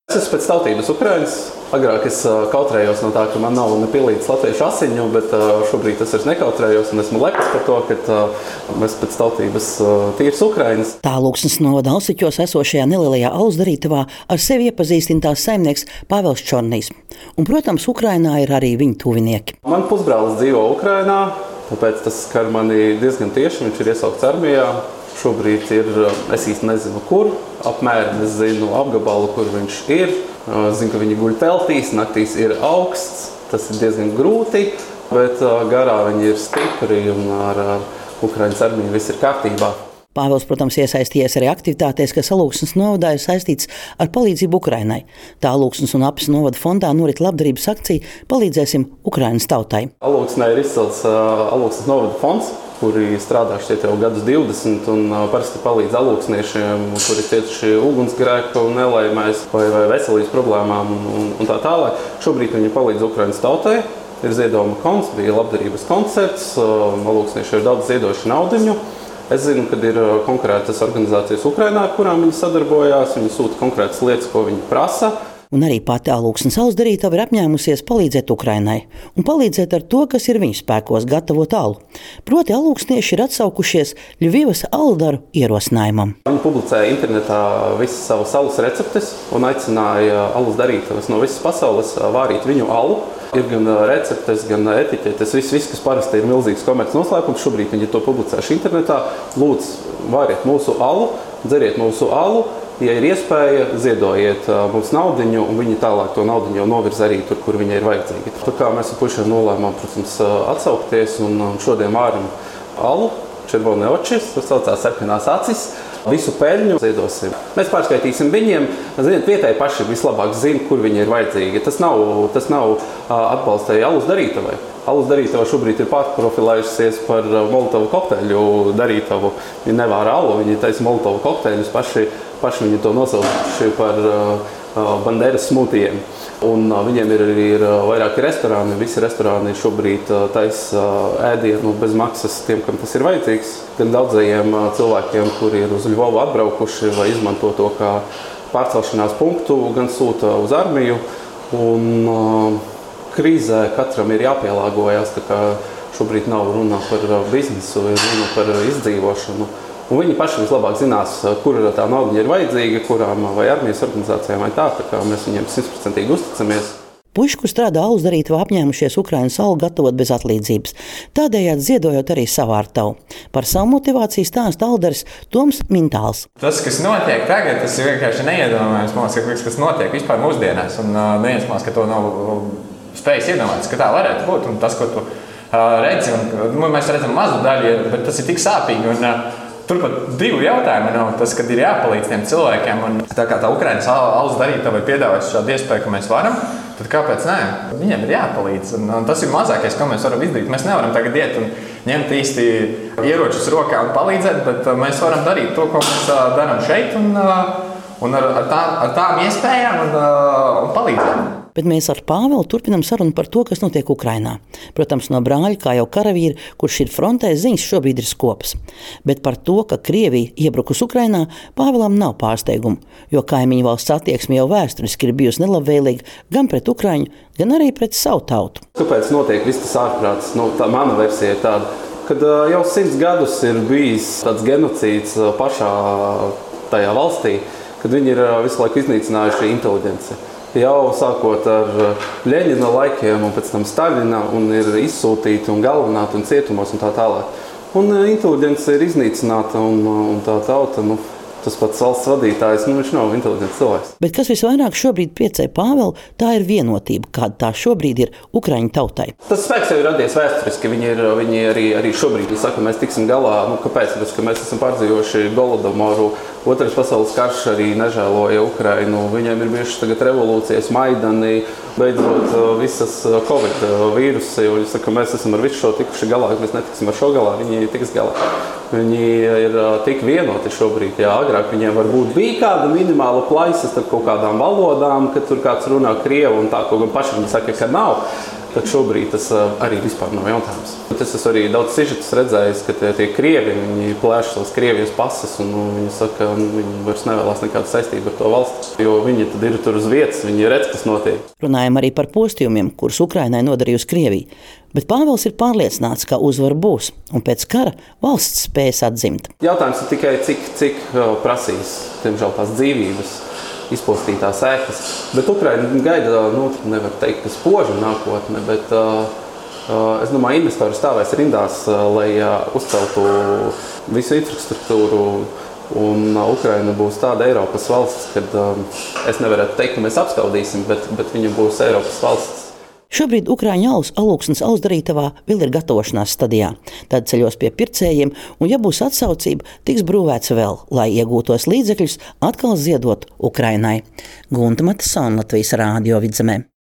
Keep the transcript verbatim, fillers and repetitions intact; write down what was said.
Es esmu pēc tautības Ukrainas. Agrāk es kautrējos no tā, ka man nav nepilītas latviešu asiņu, bet šobrīd es vairs nekautrējos un esmu lepns par to, ka mēs pēc tautības tīras Ukrainas. Tālūksnes novada Alsiķos esošajā nelielajā alus darītavā ar sevi iepazīstina tās saimnieks Pāvels Čornijs. Un, protams, Ukrainā ir arī viņa tuvinieki. Man pusbrālis dzīvo Ukrainā, tāpēc tas skar mani diezgan tieši. Viņš ir iesaukts armijā. Šobrīd ir, es īsti nezinu, kur, apmēram es zinu apgabalu, kur viņš ir. Zinu, ka viņi guļ teltīs, naktīs ir augsts, tas ir diezgan grūti, bet garā viņi ir stipri un ar, ar Ukrainas armiju viss ir kārtībā. Pāvils, protams, iesaistījies arī aktivitātēs, kas Alūksnes novadā ir saistīts ar palīdzību Ukrainai. Tā Alūksnes un Apes novada fondā norit labdarības akcija Palīdzēsim Ukrainas tautai. Alūksnē ir izcelts Alūksnes novada fonds, kuri strādā šeit jau gadus divdesmit un parasti palīdz alūksniešiem, kuri cietuši ugunsgrēku nelaimēs vai, vai veselības problēmām un, un, un tā tālāk. Šobrīd viņi palīdz Ukrainas tautai. Ir ziedojuma konts, bija labdarības koncerts, alūksnieši ir daudz ziedojuši naudiņu. Es zinu, ka ir konkrētas organizācijas Ukrainā, ar kurām viņi sadarbojās. Viņi sūta konkrētas lietas, ko viņi prasa. Un arī pati Alūksnes alus darītava ir apņēmusies palīdzēt Ukrainai un palīdzēt ar to, kas ir viņu spēkos, gatavot alu. Proti alūksnieši ir atsaukušies Ļuvivas aludaru ierosinājumam. Viņi publicēja internetā visas savas alus receptes un aicināja alus darītavas no visas pasaules vārīt viņu alu. Ir gan receptes, gan etiķetes, viss, viss, kas parasti ir milzīgs komerces noslēpums. Šobrīd viņi to publicējuši internetā. Lūdzu, vāriet mūsu alu, dzeriet mūsu alu. Ja ir iespēja, ziedojiet mums naudiņu, un viņi tālāk to naudiņu jau novirza arī tur, kur viņai ir vajadzīgi. Tā kā mēs ar pušiem nolēmām, protams, atsaukties, un šodien vārim alu, červone očis, tas saucās sarkanās acis. Visu peļņu ziedosim. Mēs pārskaitīsim viņiem. Ziniet, vietēji paši vislabāk zina, kur viņi ir vajadzīgi. Tas nav, tas nav atbalstēji alus darītavai. Alus darītava šobrīd ir pārprofilējusies par molotovu kokteļu darītavu. Viņi nevāra alu, viņi taisa molotovu kokteļus, paši, paši viņi to nosaukuši par uh, banderas smūtijiem. Un uh, viņiem ir arī ir, uh, vairāki restorāni. Visi restorāni šobrīd uh, taisa uh, ēdienu bez maksas tiem, kam tas ir vajadzīgs. Gan daudzajiem uh, cilvēkiem, kuri ir uz Ļuvovu atbraukuši vai izmanto to kā pārcelšanās punktu, gan sūta uz armiju. Un, uh, Krīzē katram ir jāpielāgojas, tā kā šobrīd nav runa par biznesu, ir runa par izdzīvošanu. Un viņi paši vislabāk zinās, kur tā nauda ir vajadzīga, kurām vai armijas organizācijām vai tā, tā kā mēs viņiem simtprocentīgi uzticamies. Puiši, kur strādā alus darītavā, apņēmušies Ukrainas alu gatavot bez atlīdzības, tādējādi ziedojot arī savu ārtavu. Par savu motivāciju stāsta aldaris Toms Mintāls. Tas, kas notiek tagad, tas ir vienkārši neiedomājams, mācīt, kas notiek vispār mūsdienās, un uh, neviens māc, ka to nav spējis iedomāties, ka tā varētu būt. Un tas, ko tu uh, redzi, un nu, mēs redzam mazu daļu, bet tas ir tik sāpīgi. Un, uh, Turpat divu jautājumu nav tas, kad ir jāpalīdz tiem cilvēkiem. Un tā kā tā Ukrainas alus darītava ir piedāvājusi šādu iespēju, ka mēs varam, tad kāpēc nē? Viņiem ir jāpalīdz. Un, un tas ir mazākais, ko mēs varam izdarīt. Mēs nevaram tagad iet un ņemt īsti ieročus rokā un palīdzēt, bet mēs varam darīt to, ko mēs uh, darām šeit un, uh, un ar, ar, tā, ar tām iespējām un, uh, un palīdzēt. Bet mēs ar Pāvelu turpinām sarunu par to, kas notiek Ukrainā. Protams, no brāļa, kā jau karavīri, kurš ir frontē, ziņas šobrīd ir skopas. Bet par to, ka Krievija iebrukus Ukrainā, Pāvelam nav pārsteigumu, jo kaimiņu valsts attieksme jau vēsturiski ir bijusi nelabvēlīga gan pret Ukraiņu, gan arī pret savu tautu. Kāpēc notiek viss tas ārprāts? Nu, tā mana versija ir tāda, kad jau simts gadus ir bijis tāds genocīds pašā tajā valstī, kad viņi ir visu laiku iznīcinājuši inteliģenci. Jau sākot ar Ļeņina laikiem un pēc tam Staļina un ir izsūtīti un galvināti un cietumos un tā tālāk. Un inteliģence ir iznīcināta un, un tā tauta, nu, tas pats valsts vadītājs, nu, viņš nav inteliģents cilvēks. Bet kas visvairāk šobrīd priecē Pāvelu, tā ir vienotība, kāda tā šobrīd ir Ukraiņu tautai. Tas spēks jau ir radies vēsturiski, viņi, ir, viņi arī, arī šobrīd saka, mēs tiksim galā, nu, kāpēc, Tāpēc, ka mēs esam pārdzīvojuši Golodomoru. Otrais pasaules karš arī nežēloja Ukrainu. Viņiem ir bijušas tagad revolūcijas, Maidani, beidzot visas Covid vīrusi. Viņi saka, mēs esam ar visu šo tikuši galā, mēs netiksim ar šo galā, viņi tiks galā. Viņi ir tik vienoti šobrīd. Jā, agrāk viņiem varbūt bija kāda minimāla plaisa starp kaut kādām valodām, kad tur kāds runā krievu un tā, kaut gan paši viņi saka, ka nav. tad šobrīd tas arī vispār nav jautājums. Es esmu arī daudz sižetus redzējis, ka tie, tie krievi, viņi plēš savas Krievijas pases un nu, viņi saka, ka viņi vairs nevēlas nekādu saistību ar to valsti, jo viņi tad ir tur uz vietas, viņi redz, kas notiek. Runājam arī par postījumiem, kurus Ukrainai nodarījusi Krievija. Bet Pāvils ir pārliecināts, ka uzvara būs, un pēc kara valsts spēs atdzimt. Jautājums ir tikai, cik, cik prasīs, tiemžēl, tās dzīvības, izpostītās ēkas. Bet Ukraina gaida, nu, nevar teikt, ka spoža nākotne, bet uh, uh, es domāju, investori stāvēs rindās, uh, lai uh, uzceltu visu infrastruktūru, un uh, Ukraina būs tāda Eiropas valsts, kad uh, es nevarētu teikt, ka mēs apskaudīsim, bet, bet viņa būs Eiropas valsts. Šobrīd Ukraiņu alus Alūksnes alusdarītavā vēl ir gatavošanās stadijā. Tad ceļos pie pircējiem, un ja būs atsaucība, tiks brūvēts vēl, lai iegūtos līdzekļus atkal ziedot Ukrainai. Gunta Matisona, Latvijas Rādio Vidzemē.